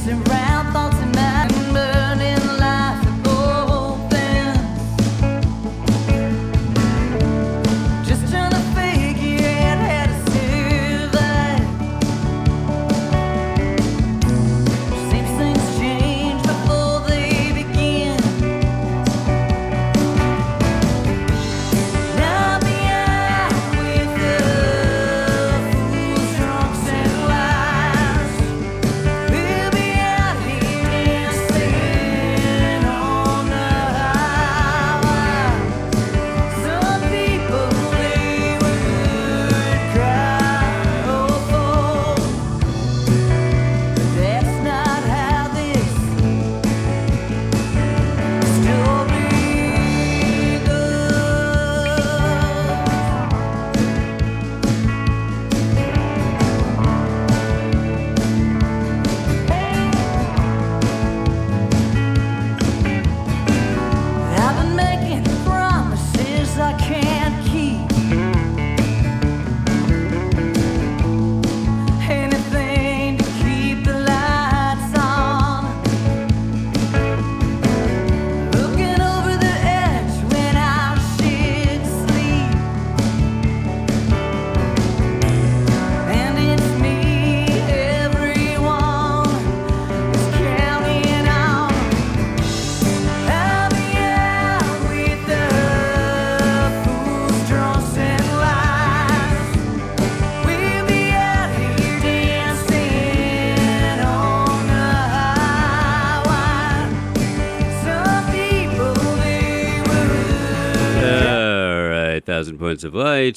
Thousand Points of Light,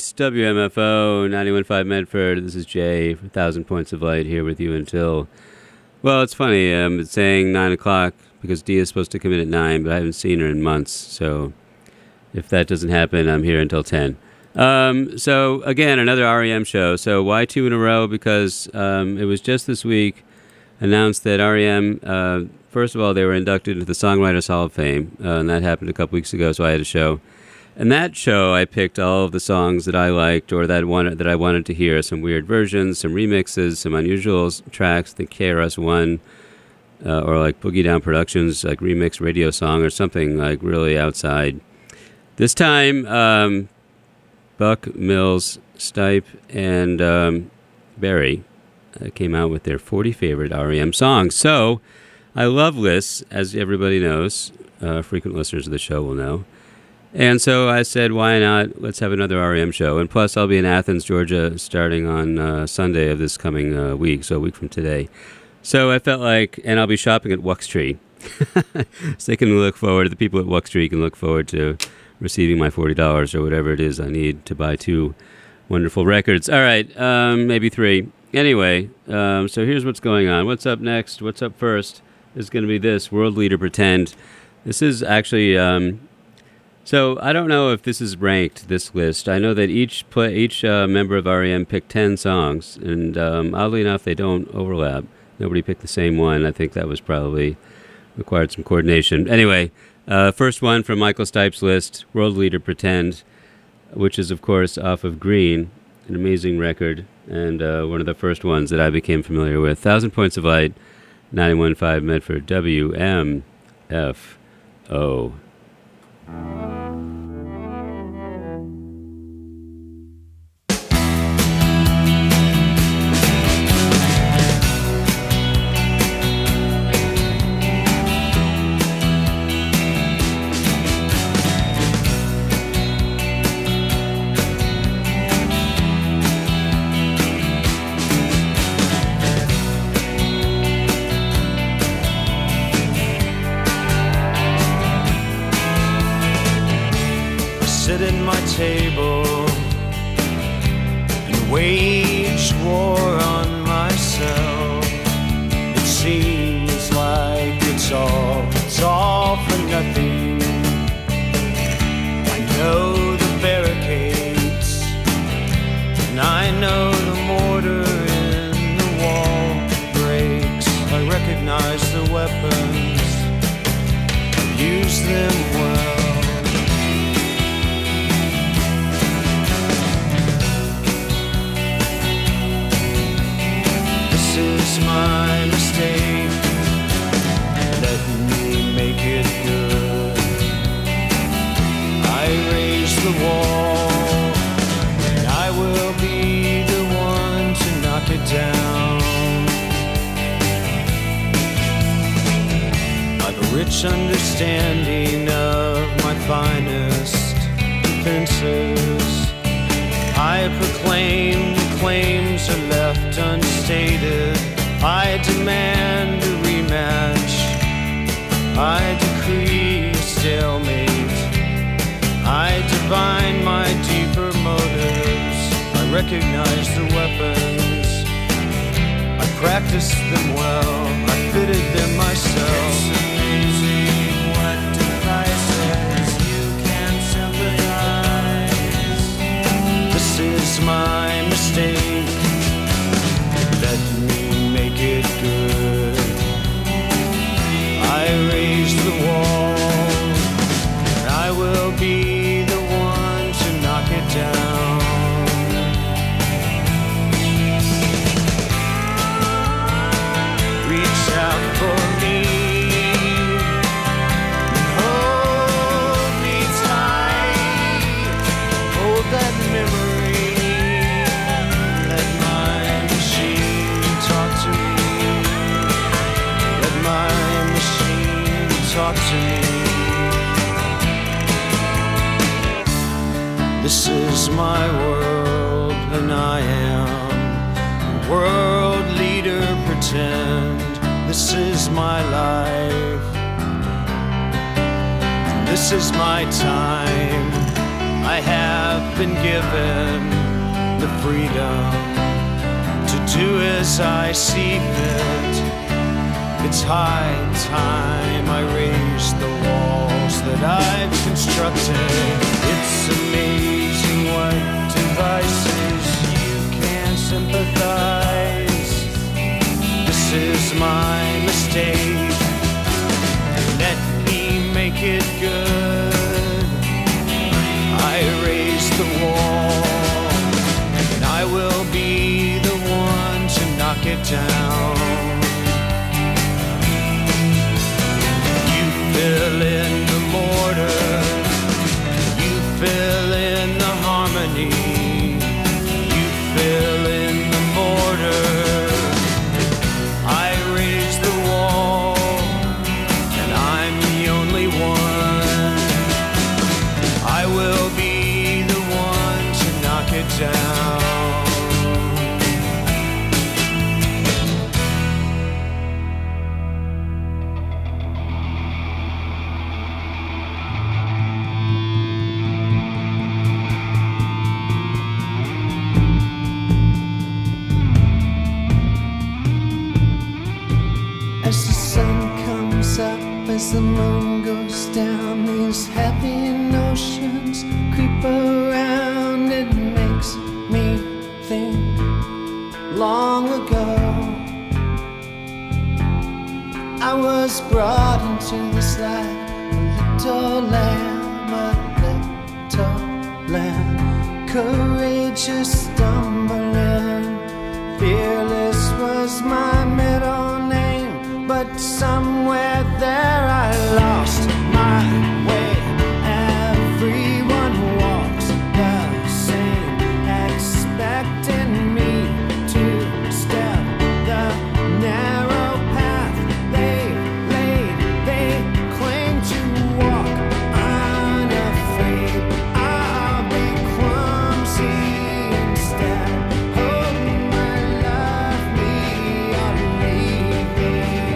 WMFO, 91.5 Medford. This is Jay, 1,000 Points of Light, here with you until, well, it's funny, I'm saying 9 o'clock because Dee is supposed to come in at 9, but I haven't seen her in months, so if that doesn't happen, I'm here until 10. So, again, another REM show. So, why 2 in a row? Because it was just this week announced that REM, first of all, they were inducted into the Songwriters Hall of Fame, and that happened a couple weeks ago, so I had a show. And that show, I picked all of the songs that I liked or that I wanted to hear. Some weird versions, some remixes, some unusual tracks. The KRS-One or like Boogie Down Productions, like remix radio song or something like really outside. This time, Buck, Mills, Stipe, and Barry came out with their 40 favorite REM songs. So I love lists, as everybody knows. Frequent listeners of the show will know. And so I said, why not? Let's have another REM show. And plus, I'll be in Athens, Georgia, starting on Sunday of this coming week, so a week from today. So I felt like, and I'll be shopping at Wuxtree. So they can look forward, the people at Wuxtree can look forward to receiving my $40 or whatever it is I need to buy 2 wonderful records. All right, maybe 3. Anyway, so here's what's going on. What's up next? What's up first is going to be this, World Leader Pretend. This is actually... So I don't know if this is ranked, this list. I know that each member of REM picked 10 songs, and oddly enough, they don't overlap. Nobody picked the same one. I think that was probably required some coordination. Anyway, first one from Michael Stipe's list, World Leader Pretend, which is, of course, off of Green, an amazing record, and one of the first ones that I became familiar with. 1,000 Points of Light, 91.5 Medford, WMFO. Table and wage war on myself. It seems like it's all for nothing. I know the barricades and I know the mortar in the wall breaks. I recognize the weapons, I use them well. My mistake. rich understanding of my finest defenses. I proclaim the claims are left unstated. I demand a rematch. I decree a stalemate. I divine my deeper motives. I recognize the weapons. I practiced them well. I fitted them myself. It's amazing what devices you can sympathize. This is my mistake. Let me make it good. I raised the wall, and I will be the one to knock it down. Reach out for me, hold me tight, hold that memory. Let my machine talk to me. Let my machine talk to me. This is my world, and I am a world leader. Pretend this is my life. This is my time. I have been given the freedom to do as I see fit. It's high time I raise the walls that I've constructed. It's amazing what devices you can sympathize. This is my mistake. Let me make it good. I raised the wall, and I will be the one to knock it down. You fill in the mortar, you fill in the harmony, you fill in the mortar. I raise the wall, and I'm the only one. I will be the one to knock it down. As the sun comes up, as the moon goes down, these happy notions creep around. It makes me think long ago I was brought into this life, a little lamb, courageous, stumbling, fearless was my middle name. But somewhere there I lost my way. Everyone walks the same, expecting me to step the narrow path they've laid. They claim to walk unafraid. I'll be clumsy instead. Oh, my love me or leave me.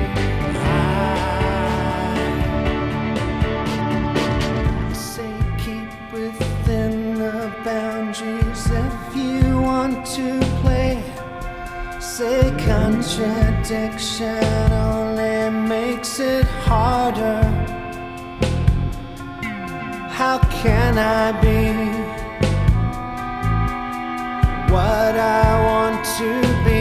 Say keep within the boundaries if you want to play. Say contradiction only makes it harder. How can I be what I want to be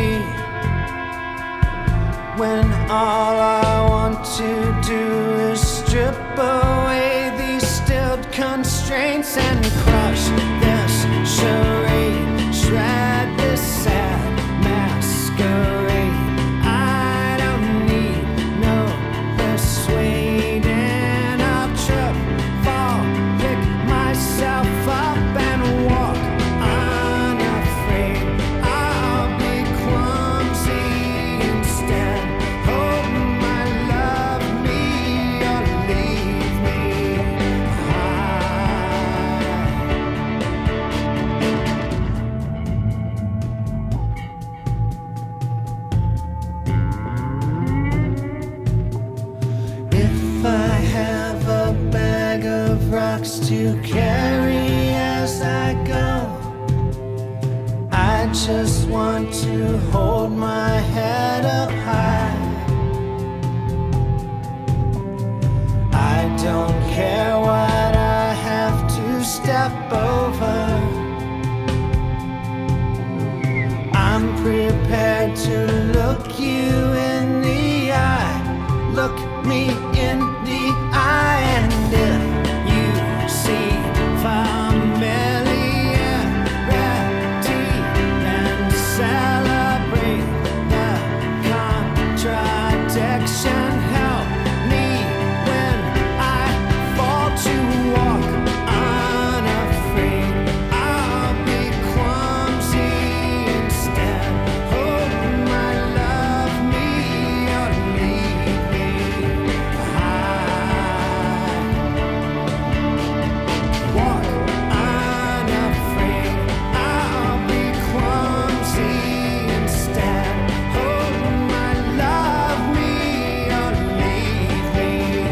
when all I want to do is strip away these stilled constraints and crush this charade, shred this sad masquerade. I don't need no persuading. I'll trip, fall, pick myself up and walk unafraid. I'll be clumsy instead. Oh, my love me or to carry as I go. I just want to hold my head up high. I don't care what I have to step over. I'm prepared to look you in the eye. Look me in the eye, and if you see familiarity, then celebrate the contradiction. Help me when I fall to walk unafraid. I'll be clumsy instead. Oh, my love me or leave me behind. Walk unafraid. I'll be clumsy instead. Oh, my love me or leave me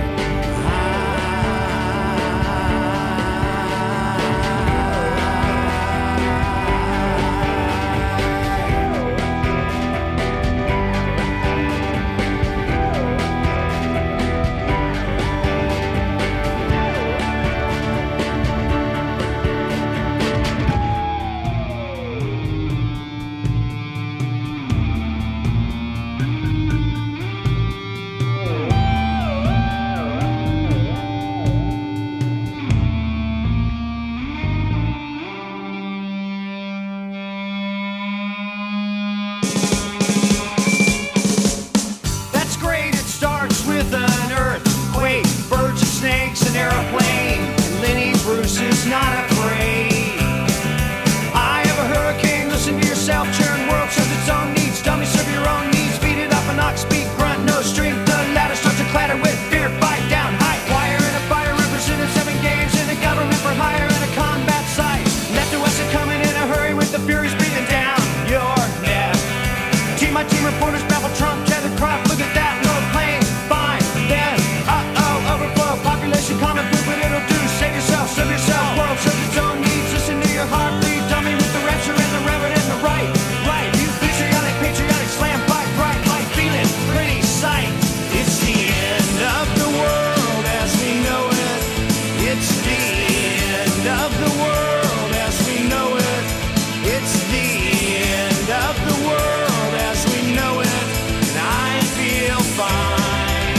That's great, it starts with an earthquake, birds and snakes, an airplane, and Lenny Bruce is not afraid. I have a hurricane, listen to yourself, churn, world serves its own needs, dummy serve your own needs, beat it up an ox, speak, grunt, no strength, the ladder starts to clatter with fear, fight down, high wire in a fire, represented 7 games in a government for hire in a combat site, left to west and coming in a hurry with the furies breathing down your neck. Team, my team reporters babble Trump, tethered crop, look at that, no plane, fine, then, overflow, population, common food, but it'll do, save yourself, serve yourself, world serves its own needs, listen to your heartbeat, dummy with the rapture and the reverend and the right, you patriotic, slam, fight, bright, light, feeling, pretty sight, it's the end of the world as we know it, it's the end of the world as we know it, it's the end of the world as we know it, and I feel fine.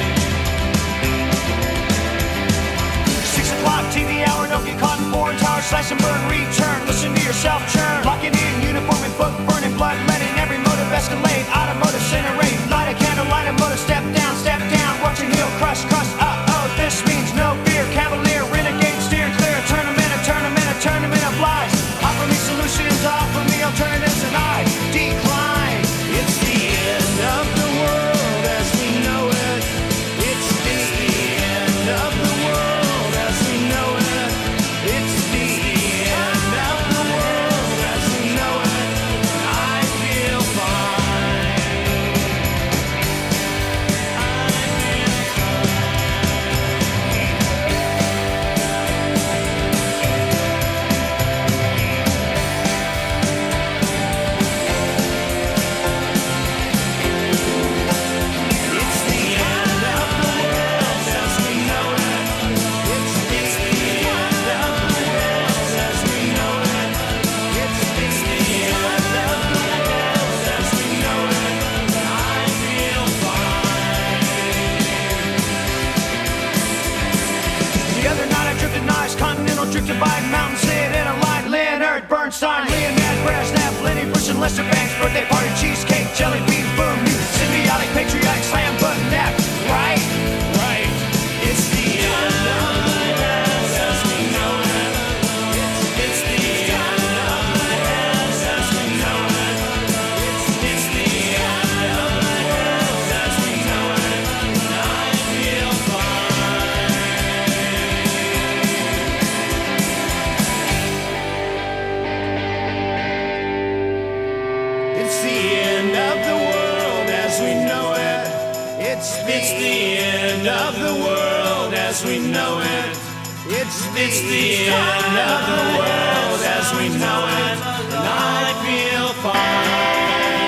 6 o'clock TV hour, don't get caught in foreign tower, slice and burn, return, listen to yourself churn, lock it in, uniform and book, burning blood, letting every motive escalate, automotive incinerate, light a candle, light a motive, step down, watching heel crush, this means no fear, cavalier, renegade, steer clear, tournament of lies, offer me solutions, offer me alternatives, and I decline. It's the end of the world as we know it, it's the end of the world as we know it, it's the end of the world as we know it, and I feel fine. It's the end of the world as we know it, it's the end of the world as we know it, it's the end of the world as we know it, and I feel fine. The other night I drifted nice, continental drifted by mountain, sit in a line, Leonard Bernstein, Leonard Brezhnev, Lenny Bruce and Lester Banks, birthday party, cheesecake, jelly bean, boom, you symbiotic, patriotic, slam button, that, right, it's the end of the world as we know it, it's the end of the world as we know it, it's the end of the world as we know it, and I feel fine. It's the end of the world as we know it, it's the end of the world as we know it, It's the end of the world as we know it, and I feel fine.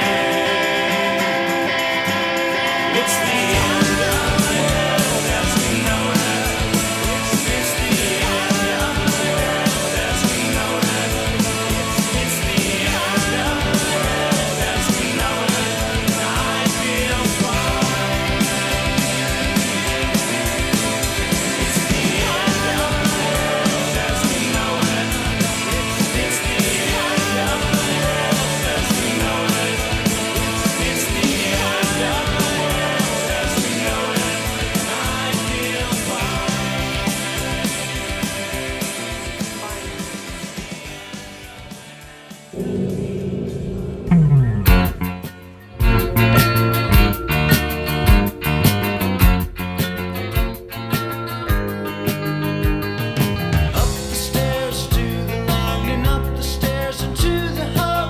It's the end of the world as we know it. It's the end of the world as we know it. It's the end of the world as we know it, and I feel fine. It's the end of the world as we know it. It's the end of the world as we know it. It's the end of the world as we know it, and I feel fine. Up the stairs to the landing, up the stairs into the hall.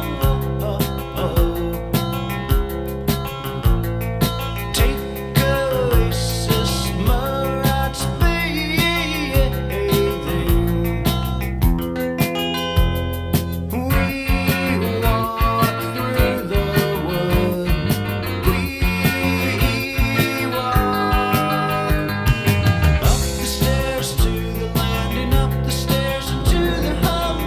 Take Oasis, Murat's bathing. We walk through the wood. We walk up the stairs to the landing, up the stairs into the hall.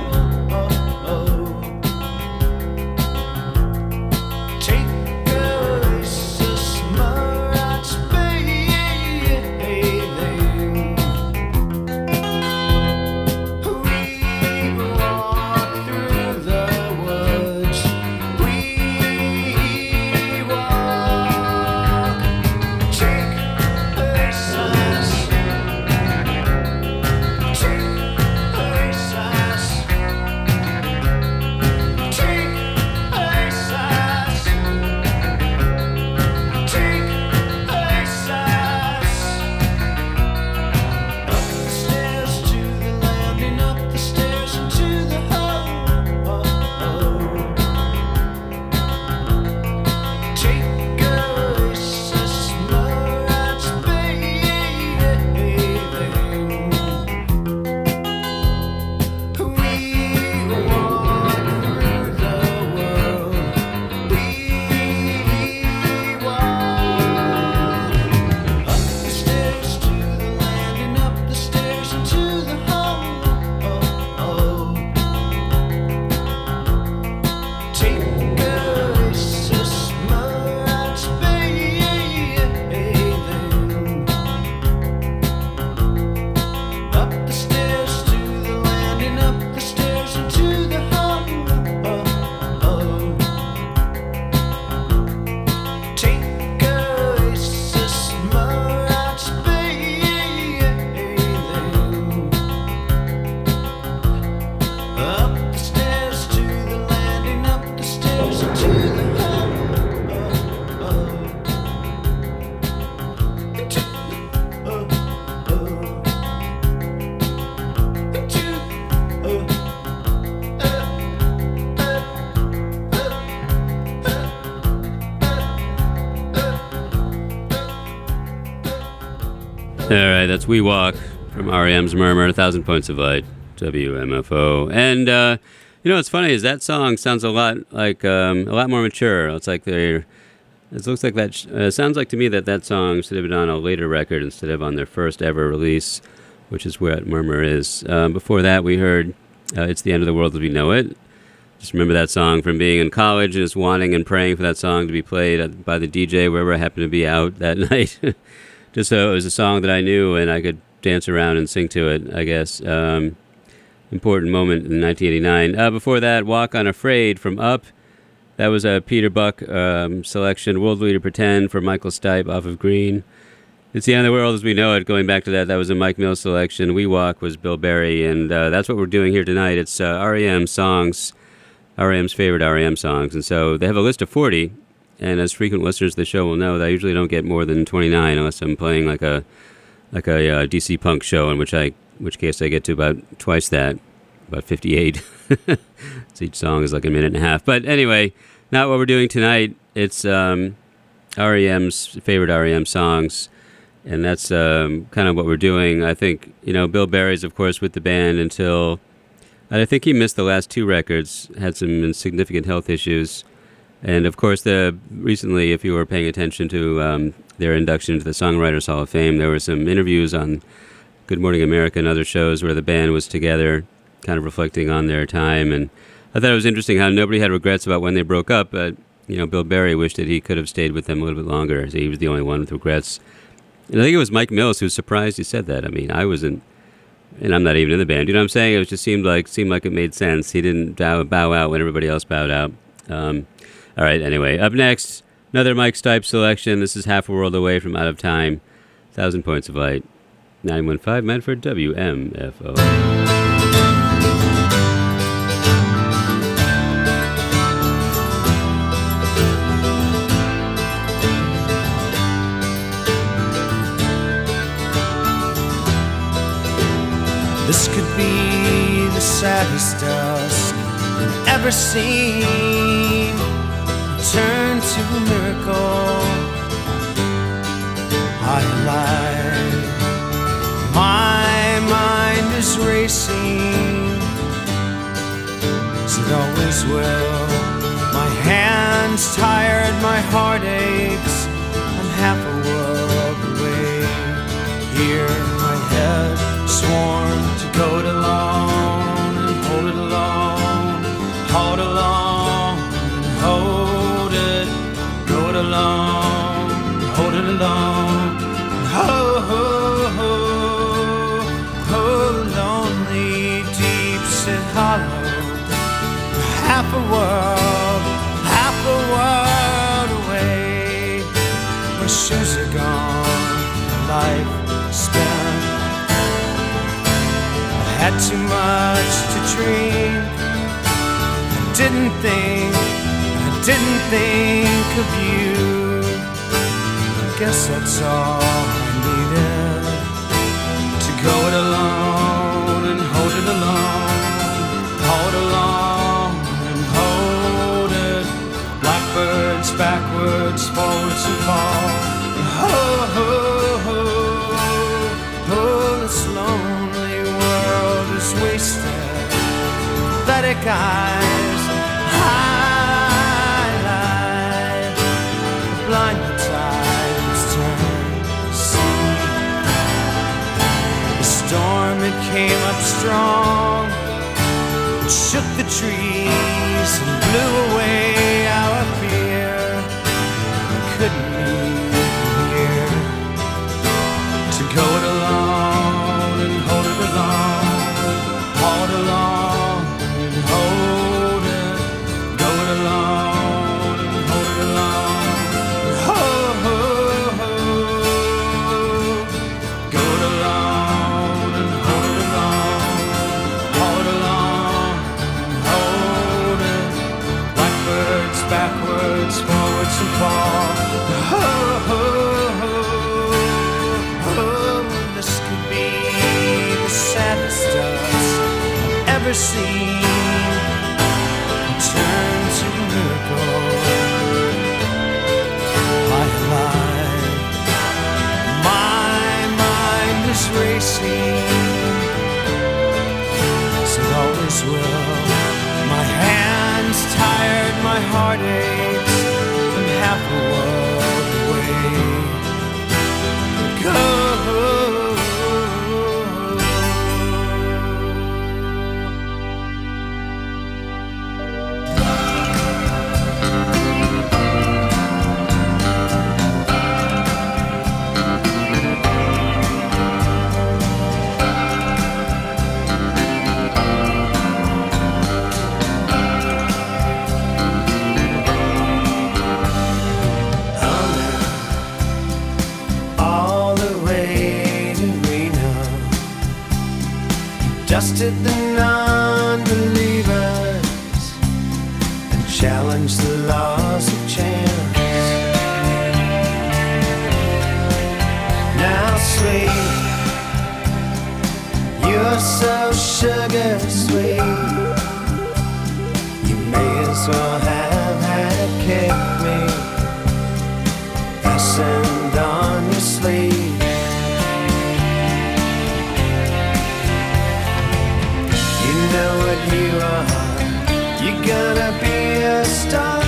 Take Oasis, Murat's bathing. We walk through the woods. We walk. Take Oasis. Take Oasis. Take Oasis. Take Oasis. Up the stairs to the landing, up the stairs into the hall. Take Oasis, Murat's bathing. We walk through the world. We walk up the stairs to the landing, up the stairs into the hall. Take Oasis, Murat's bathing. Up the stairs to the landing, up the stairs into the hall. Take Oasis, Murat's bathing. Up the stairs to the landing, up the stairs into the hall. All right, that's We Walk from REM's Murmur, 1,000 Points of Light, WMFO. And, you know, what's funny is that song sounds a lot like, a lot more mature. It's like it looks like that, sounds like to me that song should have been on a later record instead of on their first ever release, which is what Murmur is. Before that, we heard It's the End of the World as We Know It. Just remember that song from being in college and just wanting and praying for that song to be played by the DJ wherever I happened to be out that night. Just so it was a song that I knew and I could dance around and sing to it, I guess. Important moment in 1989. Before that, Walk Unafraid from Up. That was a Peter Buck selection. World Leader Pretend for Michael Stipe off of Green. It's the End of the World as We Know It. Going back to that, that was a Mike Mills selection. We Walk was Bill Berry, and that's what we're doing here tonight. It's REM songs, REM's favorite REM songs. And so they have a list of 40, and as frequent listeners of the show will know, that I usually don't get more than 29 unless I'm playing like a DC punk show, in which case I get to about twice that, about 58. So each song is like a minute and a half. But anyway, not what we're doing tonight. It's REM's favorite REM songs. And that's kind of what we're doing. I think, Bill Berry's, of course, with the band until, I think he missed the last 2 records, had some significant health issues. And, of course, recently, if you were paying attention to their induction into the Songwriters Hall of Fame, there were some interviews on Good Morning America and other shows where the band was together, kind of reflecting on their time. And I thought it was interesting how nobody had regrets about when they broke up, but, Bill Berry wished that he could have stayed with them a little bit longer. So he was the only one with regrets. And I think it was Mike Mills who was surprised he said that. I mean, I wasn't, and I'm not even in the band. You know what I'm saying? It just seemed like it made sense. He didn't bow out when everybody else bowed out. All right, anyway. Up next, another Mike Stipe selection. This is Half a World Away from Out of Time. 1,000 Points of Light. 915 Medford, WMFO. This could be the saddest dusk I've ever seen. Turn to a miracle. I lied. My mind is racing, as it always will. My hands tired, my heart aches. I'm half a world away. Here, my head sworn to go it alone and hold it alone, hold alone and hold it, go it alone, hold it alone, lonely, deep set hollow, half a world away. My shoes are gone, life spent. Had too much to drink. I didn't think of you. I guess that's all I needed. To go it alone and hold it alone, hold along and hold it. Blackbirds backwards, forwards and fall. This lonely world is wasted. Pathetic eyes highlight the blind tides turn to sea. The storm, it came up strong, it shook the trees and blew away our fear. I couldn't leave here. To go it alone and hold it alone, hold along and hold it, go it alone and hold it alone, go it alone and hold it alone, hold along and hold it. Blackbirds backwards, forwards and fall. This could be the saddest dust I've ever seen. Turn to a miracle. I lied. My mind is racing, as it always will. My hands tired, my heart aches. I'm half a world away. Go. Dusted the non-believers and challenged the laws of chance. Now sweet, you're so sugar sweet. You may as well have had kept me fastened on your sleeve. You're gonna be a star.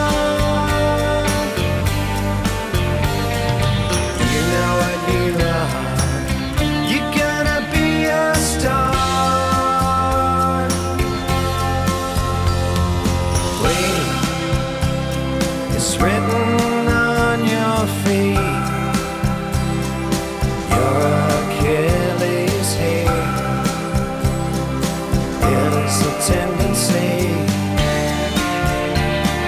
You know what you are. You're gonna be a star. Wait, it's written on your feet. Your Achilles heel is a tendency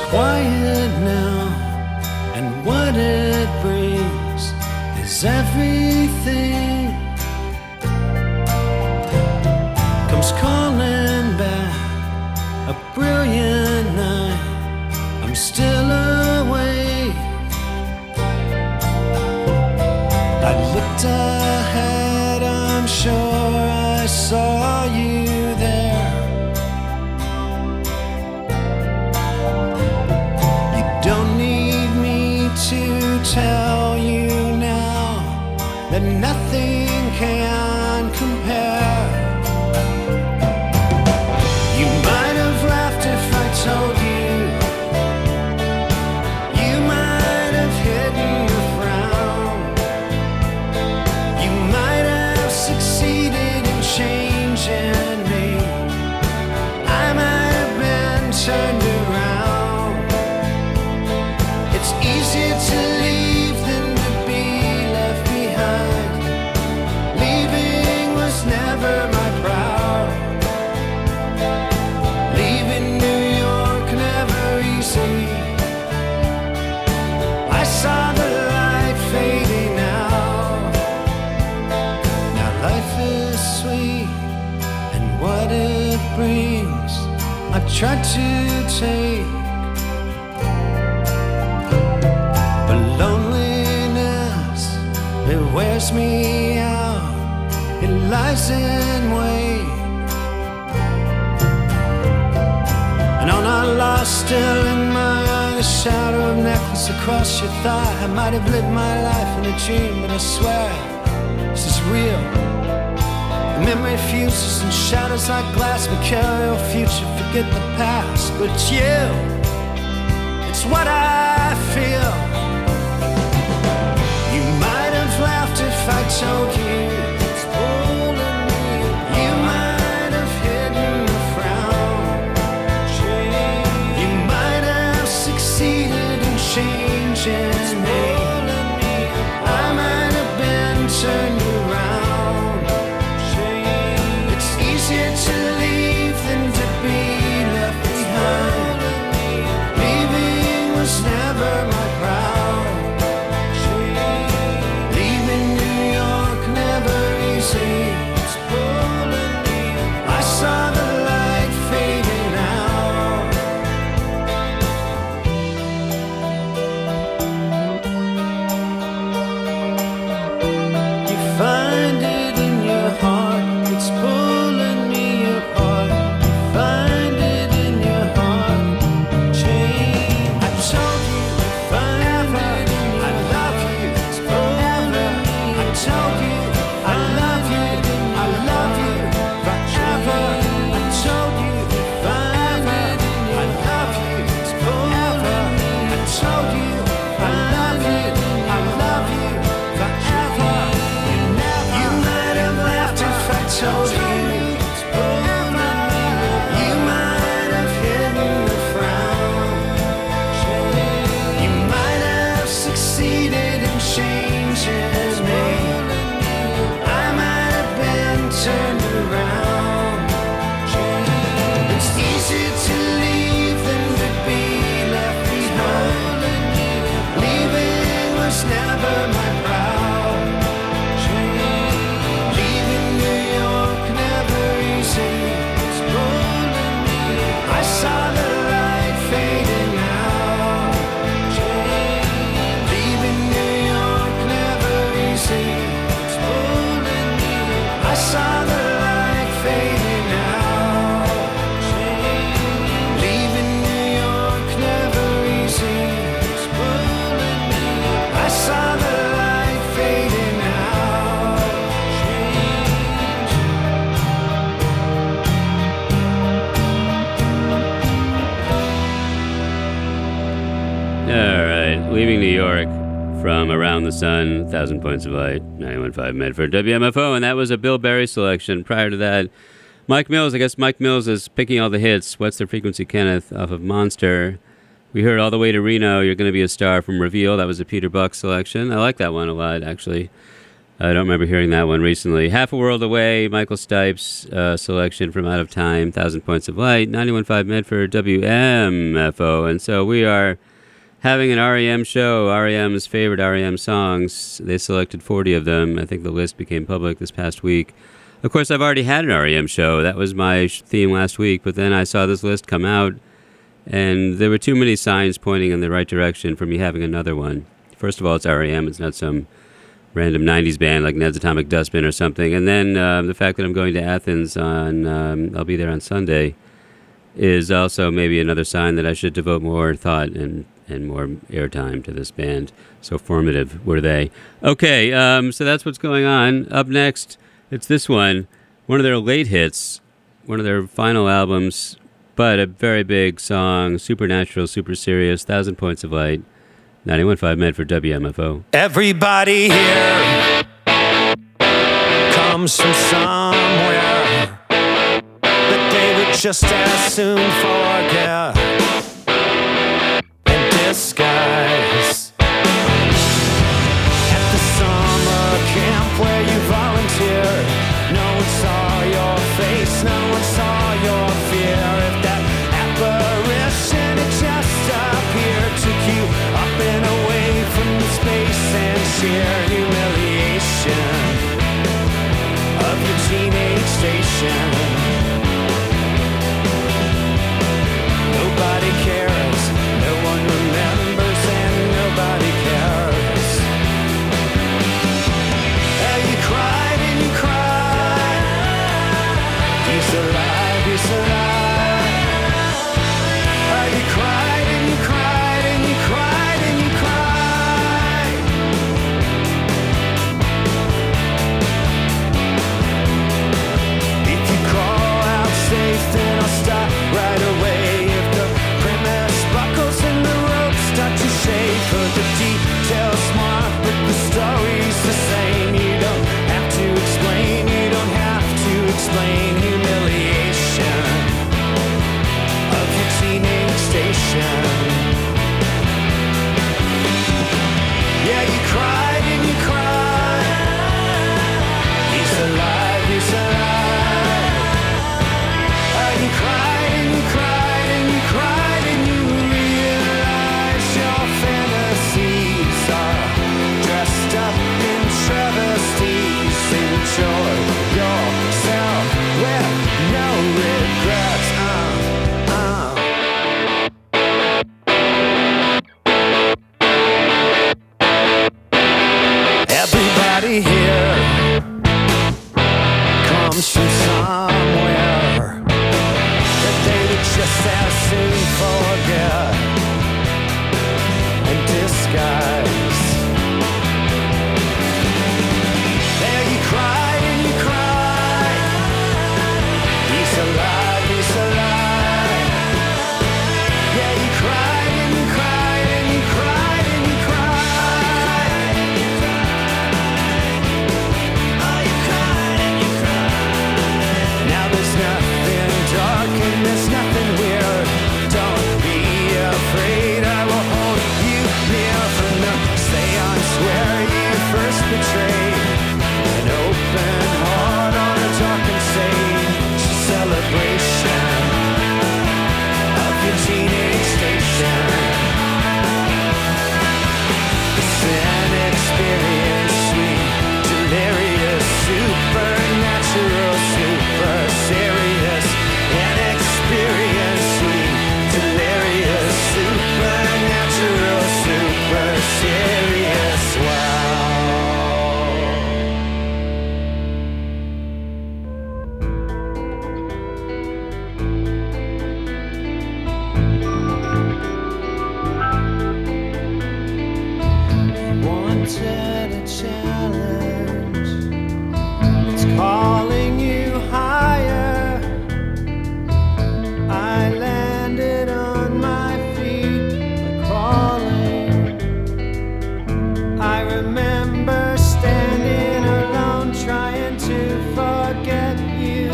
quiet now, and what it brings is everything. Comes calling back a brilliant night. I'm still awake. I looked ahead, I'm sure I saw you there. You don't need me to tell you now that nothing can compare. You might have laughed if I told you. You might have hidden a frown. You might have succeeded in changing me. I might have been turned around. It's easier to leave than to be left behind. Leaving was never my proud. Leaving New York never easy. I saw the light fading out. Now life is sweet, and what it brings I try to take. But loneliness, it wears me out. It lies in wait. And on our lost, still in my eyes, a shadow of necklace across your thigh. I might have lived my life in a dream, but I swear this is real. The memory fuses and shatters like glass. We carry our future, forget the past. But it's you, it's what I feel. You might have laughed if I told you. It's pulling me. You might have hidden a frown. You might have succeeded in changing me. I might have been turned around. It's easier to leave than to be left behind. Leaving was never my proud. Leaving New York never easy. I saw the light fading out. You find it in your heart, it's pulling me apart. You find it in your heart, change. I told you forever, I love you, it's forever. I told you I love you, I love you forever. I told you forever, I love you, it's forever. I told you I love you, I love you forever. You might have laughed if I told you. You might have hidden the frown. You might have succeeded in changing me. I might have been turned around. It's easier to leave than to be left behind. Leaving was never my proud. Leaving New York never easy. I saw the light fading out. Leaving New York never easy. I saw the light fading out. Leaving New York never easy. I saw the light fading out. All right, leaving New York from Around the Sun, 1,000 Points of Light, 91.5 Medford, WMFO, and that was a Bill Berry selection. Prior to that, Mike Mills. I guess Mike Mills is picking all the hits. What's the Frequency, Kenneth, off of Monster. We heard All the Way to Reno, You're Gonna Be a Star from Reveal. That was a Peter Buck selection. I like that one a lot, actually. I don't remember hearing that one recently. Half a World Away, Michael Stipe's selection from Out of Time, 1,000 Points of Light, 91.5 Medford, WMFO. And so we are having an REM show, REM's favorite REM songs. They selected 40 of them. I think the list became public this past week. Of course, I've already had an REM show. That was my theme last week, but then I saw this list come out, and there were too many signs pointing in the right direction for me having another one. First of all, it's REM. It's not some random 90s band like Ned's Atomic Dustbin or something. And then the fact that I'm going to Athens I'll be there on Sunday, is also maybe another sign that I should devote more thought and more airtime to this band. So formative were they. Okay, so that's what's going on. Up next, it's this one of their late hits, one of their final albums, but a very big song, Supernatural, Super Serious, 1,000 Points of Light, 91.5 Medford, WMFO. Everybody here comes from somewhere that they would just as soon forget and disguise. At the summer camp where you volunteered, no one saw your face, no one saw your fear. If that apparition had just appeared, took you up and away from the space and sheer humiliation of your teenage station. Nobody cares, no one remembers, and nobody cares. And you cried and you cried. He's alive, he's alive. You cried and you cried and you cried and you cried. If you crawl out safe, then I'll stop right away. If the premise buckles and the ropes start to shake, for the details smart, but the story's the same. You don't have to explain, you don't have to explain humiliation of your teenage station. Yeah, you cried and you cried. He's alive, he's alive. You cried and you cried and you cried, and you realize your fantasies are dressed up in travesties. Enjoy yourself with no regrets. Everybody here comes from somewhere that they would just as soon forget and disguise. There you cried and you cried. He's alive, he's alive. Yeah, you cried and you cried and you cried and you cried. Oh, you cried and you cried. Now there's nothing dark and there's nothing weird. Don't be afraid, I will hold you near from the seance where you first betrayed. An open heart on a dark and sage celebration of your teenage station. It's an experience, sweet, delirious, supernatural, super serious. An experience, sweet, delirious, supernatural, super serious. Wow. Wanted a challenge. It's calling you higher. I landed on my feet, like crawling. I remember standing alone, trying to forget you,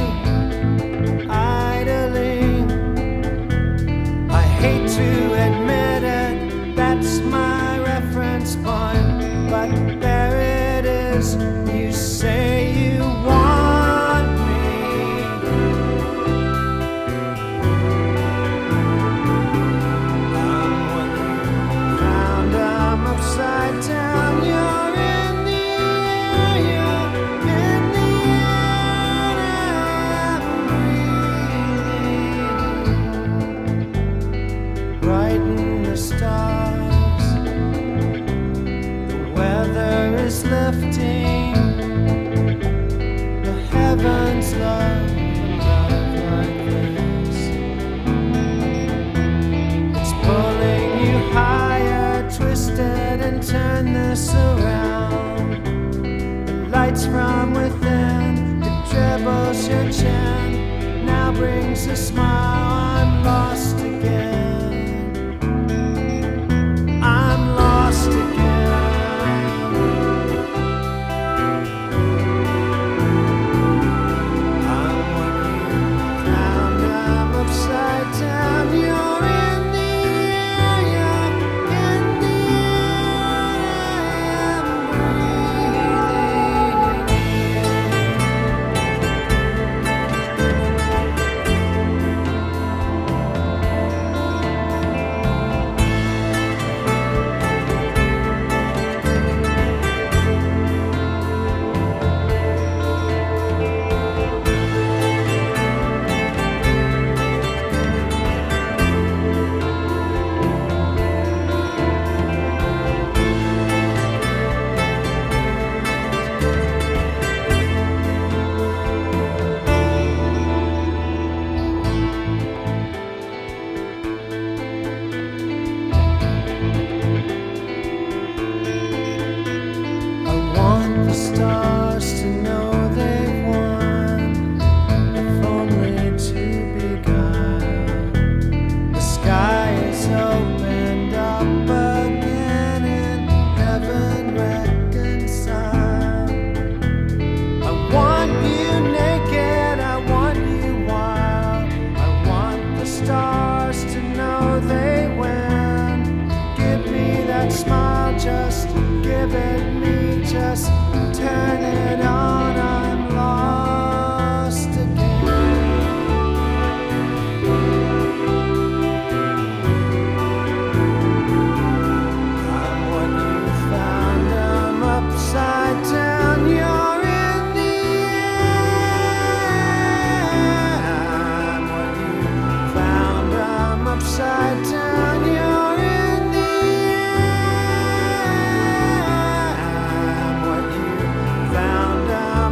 idling. I hate to admit it, that's my reference point, but there it is. You turn this around. The lights from within, it dribbles your chin, now brings a smile. I'm lost again. I'm lost again. I'm what you found, I'm upside down. You're in the air, you're in the air, I'm breathing I want the stars to know they've won, if only to beguile. The sky is opened up again and heaven reconciled. I want you naked, I want you wild. I want the stars to know they win. Give me that smile, just give it me, just turn it on. I'm lost again. I'm what you found, I'm upside down. You're in the air. I'm what you found, I'm upside down. You're in the air. I'm what you found, I'm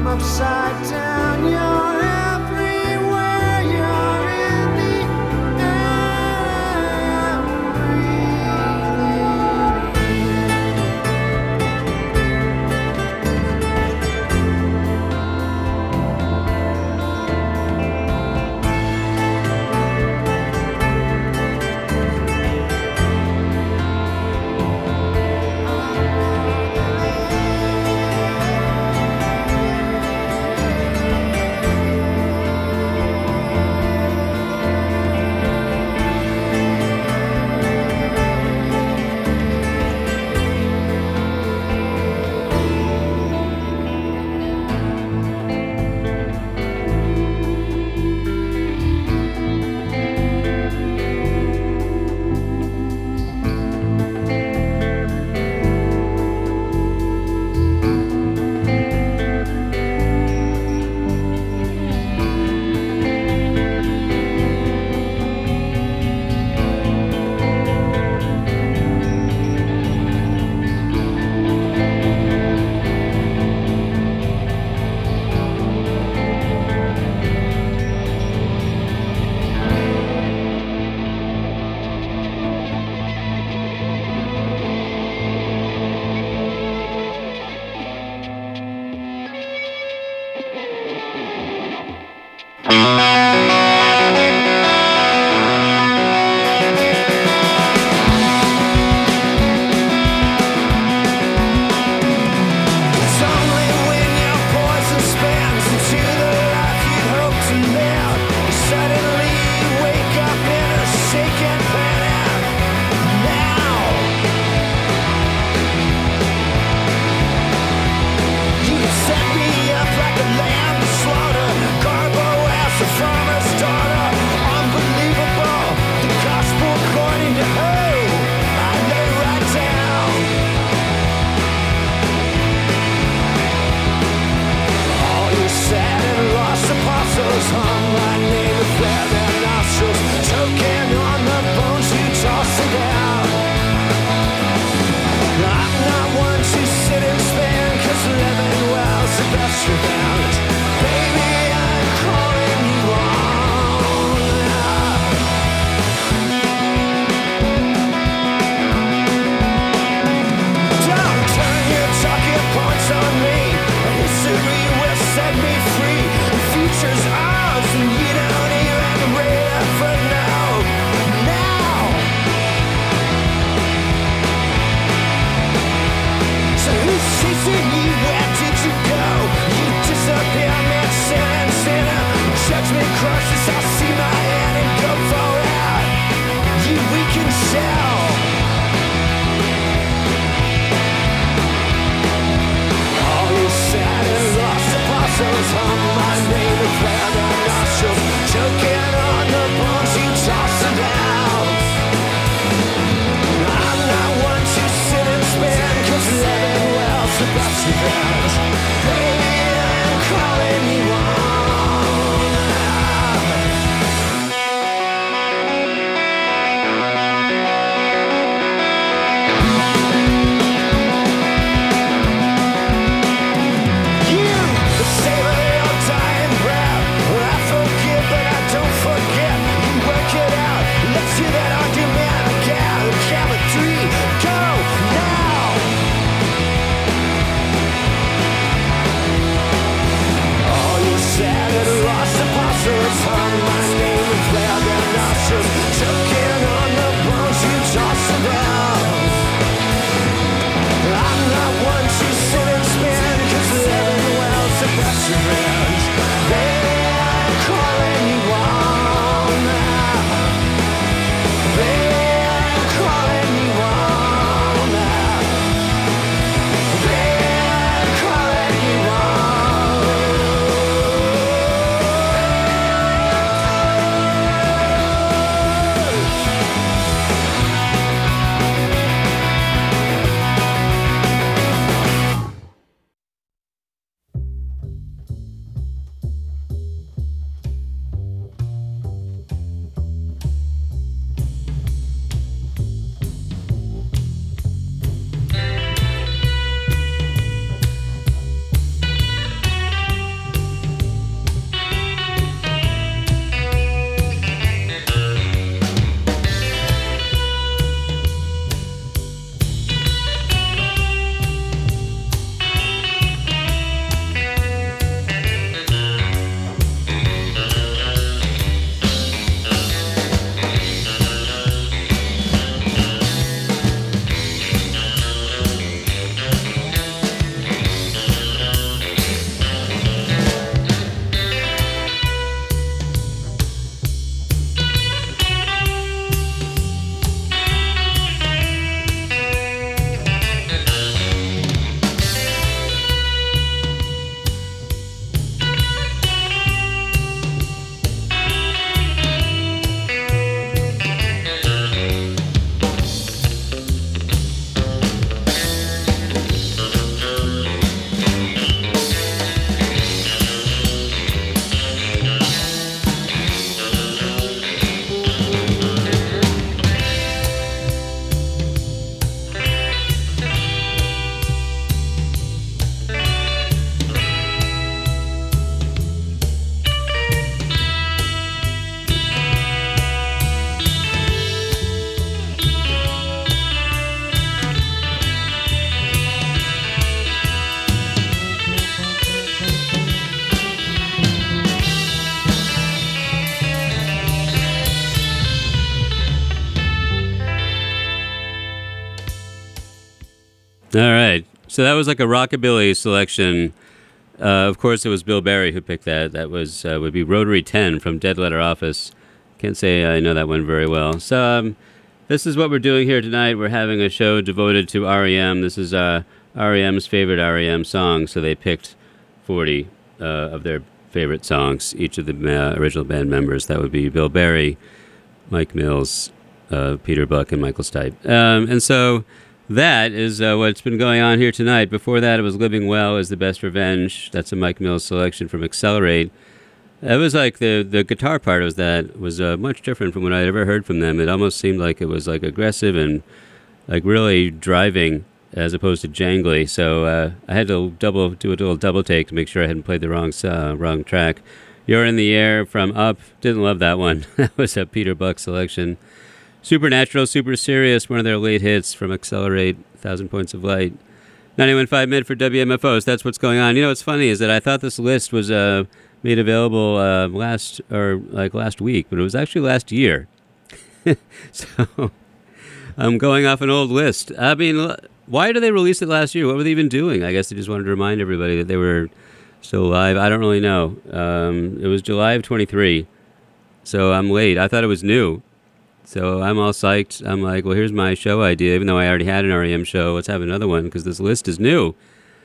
All right. So that was like a rockabilly selection. Of course, it was Bill Berry who picked that. That was would be Rotary 10 from Dead Letter Office. Can't say I know that one very well. So this is what we're doing here tonight. We're having a show devoted to REM. This is REM's favorite REM song. So they picked 40 of their favorite songs, each of the original band members. That would be Bill Berry, Mike Mills, Peter Buck, and Michael Stipe. And so that is what's been going on here tonight. Before that, it was Living Well is the Best Revenge. That's a Mike Mills selection from Accelerate. It was like the guitar part was much different from what I'd ever heard from them. It almost seemed like it was like aggressive and like really driving as opposed to jangly. So I had to do a little double take to make sure I hadn't played the wrong track. You're in the Air from Up. Didn't love that one. That was a Peter Buck selection. Supernatural, Super Serious, one of their late hits from Accelerate, 1,000 Points of Light. 91.5 Medford WMFO. So that's what's going on. You know what's funny is that I thought this list was made available last week, but it was actually last year. So I'm going off an old list. I mean, why did they release it last year? What were they even doing? I guess they just wanted to remind everybody that they were still alive. I don't really know. It was July of 23, so I'm late. I thought it was new. So I'm all psyched. I'm like, well, here's my show idea. Even though I already had an REM show, let's have another one because this list is new.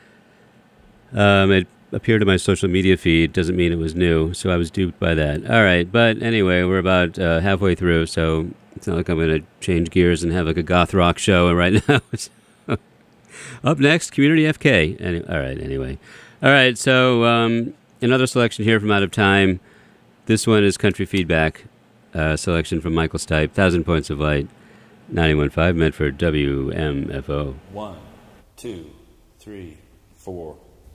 It appeared in my social media feed. Doesn't mean it was new, so I was duped by that. All right, but anyway, we're about halfway through, so it's not like I'm going to change gears and have like a goth rock show right now. Up next, Community FK. Anyway. All right, so another selection here from Out of Time. This one is Country Feedback. Selection from Michael Stipe, 1,000 Points of Light, 91.5 Medford WMFO. 1, 2, 3, 4.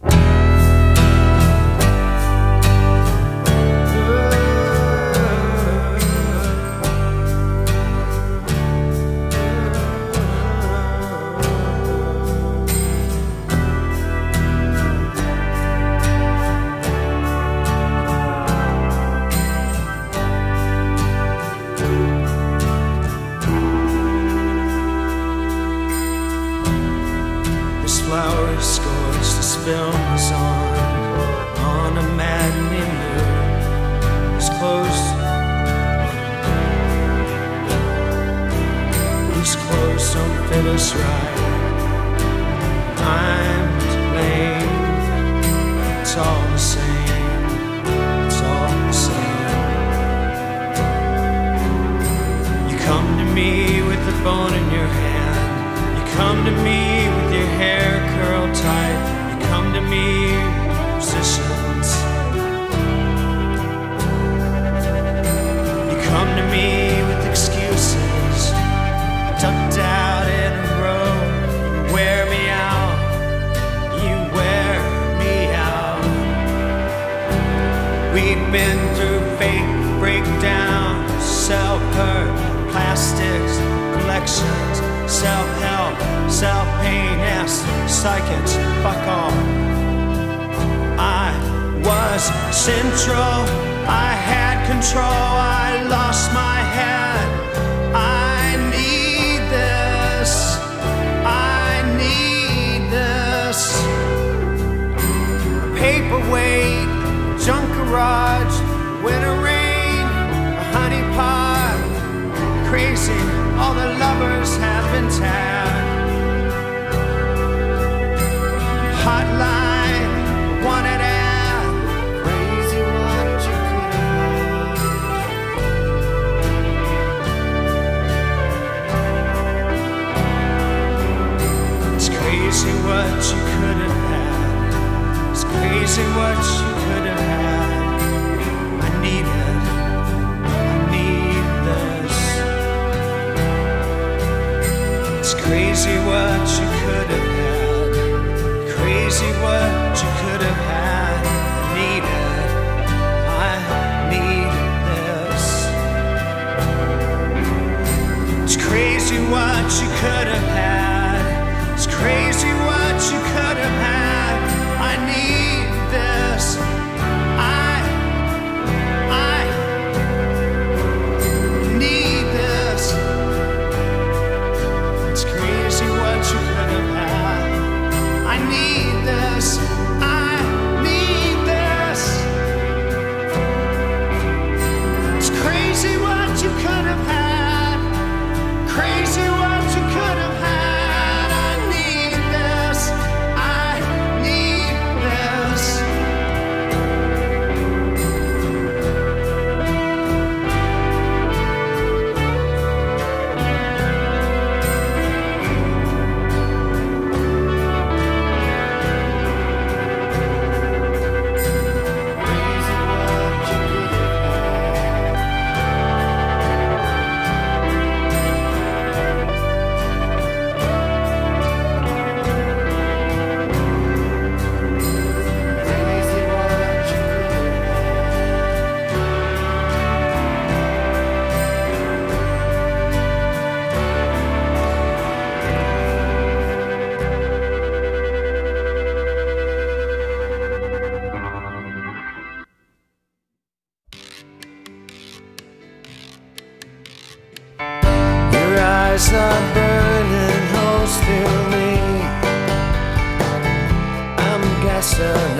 Flowers scorched, the film was on a maddening moon. His clothes don't fit us right. I'm to blame. It's all the same. It's all the same. You come to me with the bone in your hand. You come to me with your hair curled tight. You come to me with positions. You come to me with excuses, tucked out in a row. You wear me out. You wear me out. We've been through fake breakdown, self-hurt, plastics, collections, self-help, self-pain, yes, psychics, fuck off. I was central, I had control, I lost my head. I need this, I need this. A paperweight, junk garage, winter rain, a honey pot, crazy, all the lovers have been tagged. Hotline, wanted ad, crazy what you could have. It's crazy what you could have had. It's crazy what you could have had. I need it, I need this. It's crazy what you could have had. Crazy what you could have had. I need it, I need this. It's crazy what you could have had. It's crazy what you could have had. I need this. I need this. It's crazy what you could have had. Stars are burning holes through me. I'm gasoline.